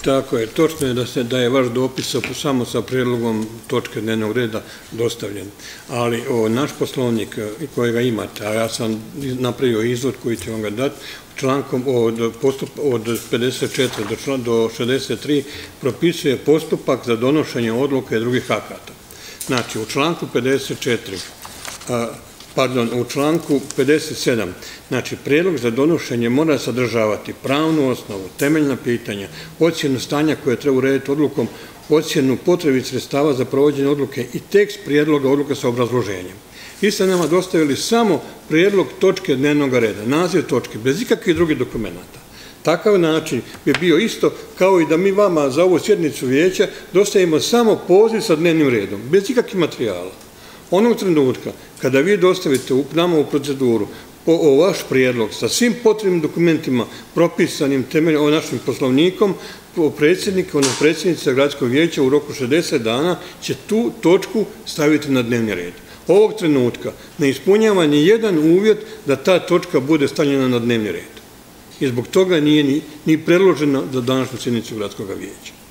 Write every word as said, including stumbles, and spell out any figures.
Tako je, točno je da, se, da je vaš dopis samo sa prijedlogom točke dnevnog reda dostavljen, ali o, naš poslovnik kojega imate, a ja sam napravio izvod koji će vam ga dati, člankom od, postup, od pedeset četiri do, član, do šezdeset tri propisuje postupak za donošenje odluke i drugih akata. Znači, u članku pedeset četiri, a, pardon, u članku pedeset sedam, znači, prijedlog za donošenje mora sadržavati pravnu osnovu, temeljna pitanja, ocjenu stanja koje treba urediti odlukom, ocjenu potrebnih sredstava za provođenje odluke i tekst prijedloga odluke sa obrazloženjem. Vi ste nama dostavili samo prijedlog točke dnevnog reda, naziv točke, bez ikakvih drugih dokumenta. Takav način bi bio isto kao i da mi vama za ovu sjednicu vijeća dostavimo samo poziv sa dnevnim redom, bez ikakvih materijala. Onog trenutka kada vi dostavite nama u proceduru o vaš prijedlog sa svim potrebnim dokumentima propisanim temeljem našim poslovnikom, predsjednik, ono predsjednica gradskog vijeća u roku šezdeset dana će tu točku staviti na dnevni red. Ovog trenutka ne ispunjava ni jedan uvjet da ta točka bude stavljena na dnevni red. I zbog toga nije ni, ni predložena za današnju sjednicu gradskog vijeća.